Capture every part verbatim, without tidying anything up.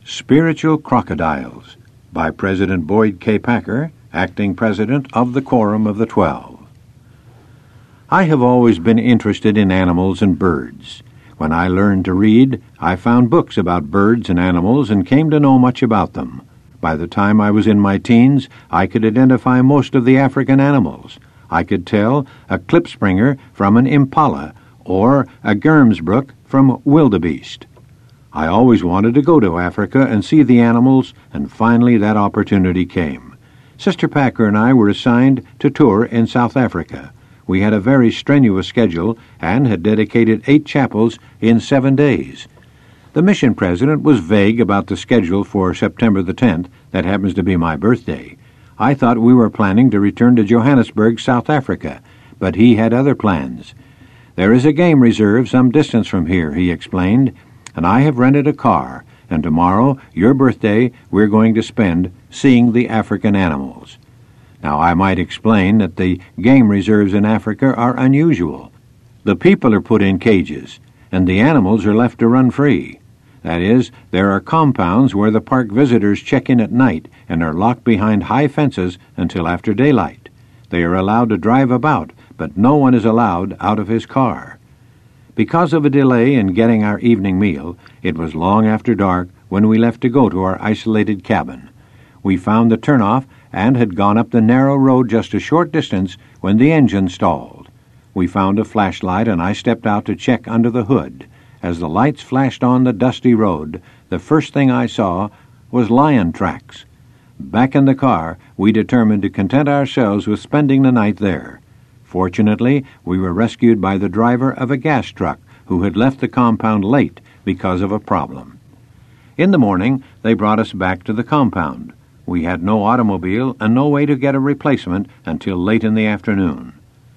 Spiritual Crocodiles by President Boyd K. Packer, acting president of the Quorum of the Twelve. I have always been interested in animals and birds. When I learned to read, I found books about birds and animals and came to know much about them. By the time I was in my teens, I could identify most of the African animals. I could tell a klipspringer from an impala or a Germsbrook from wildebeest. I always wanted to go to Africa and see the animals, and finally that opportunity came. Sister Packer and I were assigned to tour in South Africa. We had a very strenuous schedule and had dedicated eight chapels in seven days. The mission president was vague about the schedule for September the tenth. That happens to be my birthday. I thought we were planning to return to Johannesburg, South Africa, but he had other plans. There is a game reserve some distance from here, he explained, and I have rented a car, and tomorrow, your birthday, we're going to spend seeing the African animals. Now, I might explain that the game reserves in Africa are unusual. The people are put in cages, and the animals are left to run free. That is, there are compounds where the park visitors check in at night and are locked behind high fences until after daylight. They are allowed to drive about, but no one is allowed out of his car. Because of a delay in getting our evening meal, it was long after dark when we left to go to our isolated cabin. We found the turnoff and had gone up the narrow road just a short distance when the engine stalled. We found a flashlight and I stepped out to check under the hood. As the lights flashed on the dusty road, the first thing I saw was lion tracks. Back in the car, we determined to content ourselves with spending the night there. Fortunately, we were rescued by the driver of a gas truck who had left the compound late because of a problem. In the morning, they brought us back to the compound. We had no automobile and no way to get a replacement until late in the afternoon.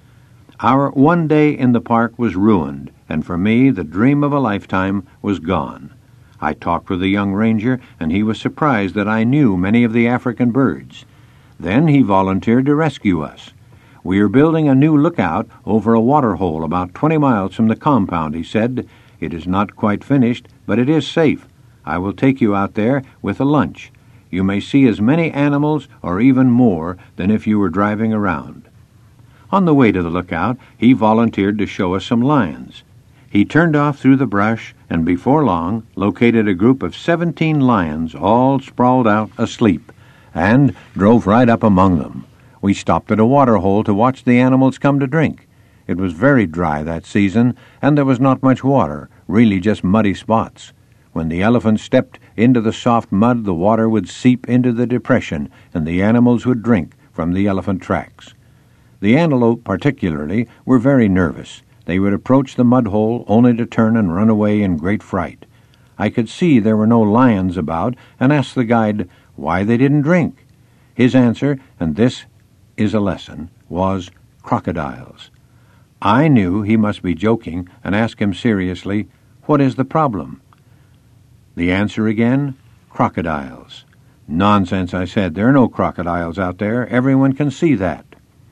Our one day in the park was ruined, and for me, the dream of a lifetime was gone. I talked with the young ranger, and he was surprised that I knew many of the African birds. Then he volunteered to rescue us. We are building a new lookout over a water hole about twenty miles from the compound, he said. It is not quite finished, but it is safe. I will take you out there with a lunch. You may see as many animals or even more than if you were driving around. On the way to the lookout, he volunteered to show us some lions. He turned off through the brush and before long located a group of seventeen lions all sprawled out asleep and drove right up among them. We stopped at a water hole to watch the animals come to drink. It was very dry that season, and there was not much water, really just muddy spots. When the elephants stepped into the soft mud, the water would seep into the depression, and the animals would drink from the elephant tracks. The antelope, particularly, were very nervous. They would approach the mud hole only to turn and run away in great fright. I could see there were no lions about, and asked the guide why they didn't drink. His answer, and this is a lesson, was crocodiles. I knew he must be joking and asked him seriously, "What is the problem?" The answer again, crocodiles. "Nonsense," I said. "There are no crocodiles out there. Everyone can see that."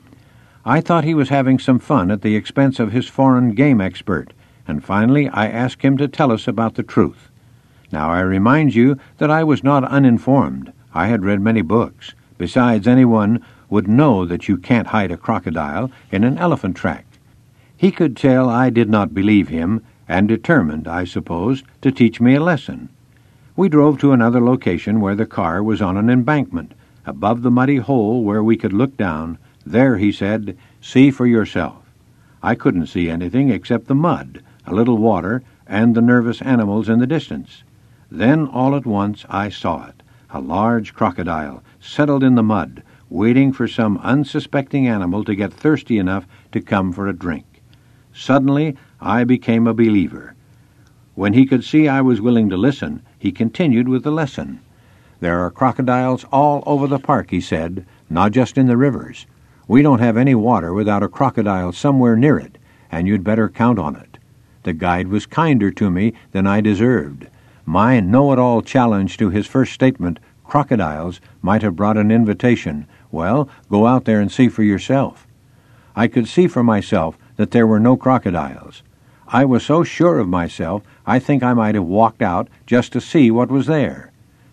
I thought he was having some fun at the expense of his foreign game expert, and finally I asked him to tell us about the truth. Now I remind you that I was not uninformed. I had read many books. Besides, anyone would know that you can't hide a crocodile in an elephant track. He could tell I did not believe him, and determined, I suppose, to teach me a lesson. We drove to another location where the car was on an embankment, above the muddy hole where we could look down. There, he said, see for yourself. I couldn't see anything except the mud, a little water, and the nervous animals in the distance. Then, all at once, I saw it, a large crocodile, settled in the mud, waiting for some unsuspecting animal to get thirsty enough to come for a drink. Suddenly, I became a believer. When he could see I was willing to listen, he continued with the lesson. There are crocodiles all over the park, he said, not just in the rivers. We don't have any water without a crocodile somewhere near it, and you'd better count on it. The guide was kinder to me than I deserved. My know-it-all challenge to his first statement, crocodiles, might have brought an invitation. Well, go out there and see for yourself. I could see for myself that there were no crocodiles. I was so sure of myself, I think I might have walked out just to see what was there.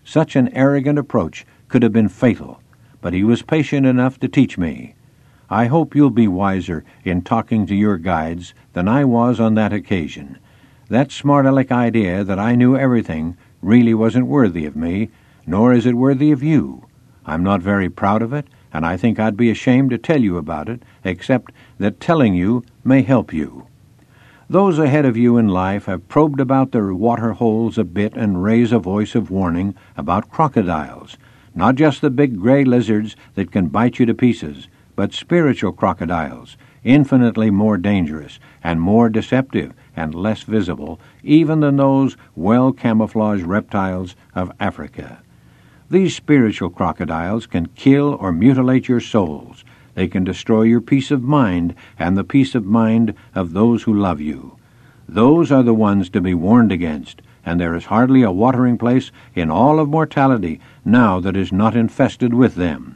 Such an arrogant approach could have been fatal, but he was patient enough to teach me. I hope you'll be wiser in talking to your guides than I was on that occasion. That smart-aleck idea that I knew everything really wasn't worthy of me, nor is it worthy of you. I'm not very proud of it, and I think I'd be ashamed to tell you about it, except that telling you may help you. Those ahead of you in life have probed about their water holes a bit and raise a voice of warning about crocodiles, not just the big gray lizards that can bite you to pieces, but spiritual crocodiles, infinitely more dangerous and more deceptive and less visible even than those well-camouflaged reptiles of Africa. These spiritual crocodiles can kill or mutilate your souls. They can destroy your peace of mind and the peace of mind of those who love you. Those are the ones to be warned against, and there is hardly a watering place in all of mortality now that is not infested with them.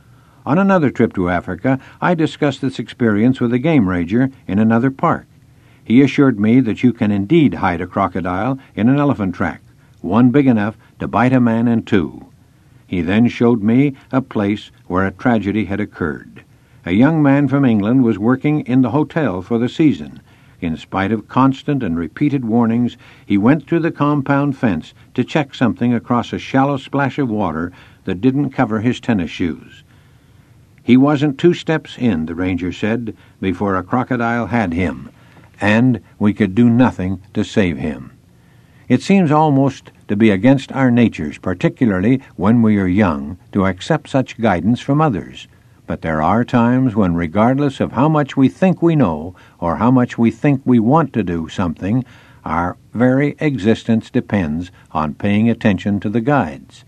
On another trip to Africa, I discussed this experience with a game ranger in another park. He assured me that you can indeed hide a crocodile in an elephant track, one big enough to bite a man in two. He then showed me a place where a tragedy had occurred. A young man from England was working in the hotel for the season. In spite of constant and repeated warnings, he went through the compound fence to check something across a shallow splash of water that didn't cover his tennis shoes. He wasn't two steps in, the ranger said, before a crocodile had him, and we could do nothing to save him. It seems almost to be against our natures, particularly when we are young, to accept such guidance from others. But there are times when, regardless of how much we think we know or how much we think we want to do something, our very existence depends on paying attention to the guides.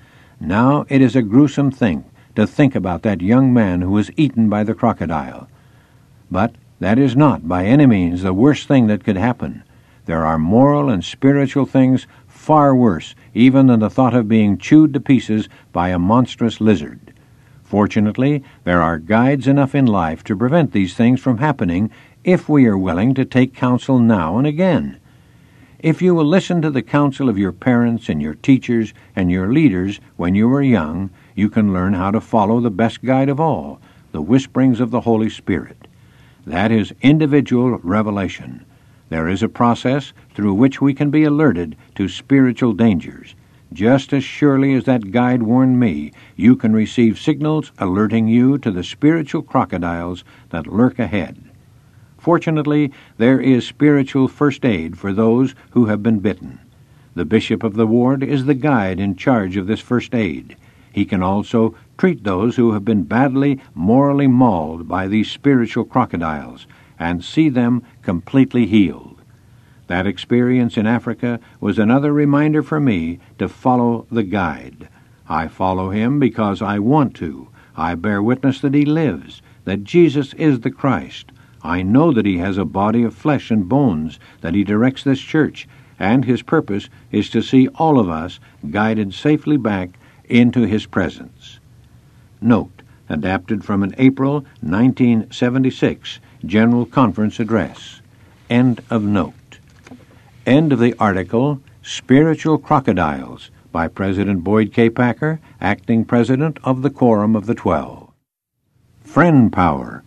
Now it is a gruesome thing to think about that young man who was eaten by the crocodile. But that is not by any means the worst thing that could happen. There are moral and spiritual things far worse even than the thought of being chewed to pieces by a monstrous lizard. Fortunately, there are guides enough in life to prevent these things from happening if we are willing to take counsel now and again. If you will listen to the counsel of your parents and your teachers and your leaders when you were young, you can learn how to follow the best guide of all, the whisperings of the Holy Spirit. That is individual revelation. There is a process through which we can be alerted to spiritual dangers. Just as surely as that guide warned me, you can receive signals alerting you to the spiritual crocodiles that lurk ahead. Fortunately, there is spiritual first aid for those who have been bitten. The bishop of the ward is the guide in charge of this first aid. He can also treat those who have been badly morally mauled by these spiritual crocodiles and see them completely healed. That experience in Africa was another reminder for me to follow the guide. I follow him because I want to. I bear witness that he lives, that Jesus is the Christ. I know that he has a body of flesh and bones, that he directs this church, and his purpose is to see all of us guided safely back into his presence. Note, adapted from an April nineteen seventy-six General Conference address. End of note. End of the article, Spiritual Crocodiles, by President Boyd K. Packer, acting president of the Quorum of the Twelve. Friend Power,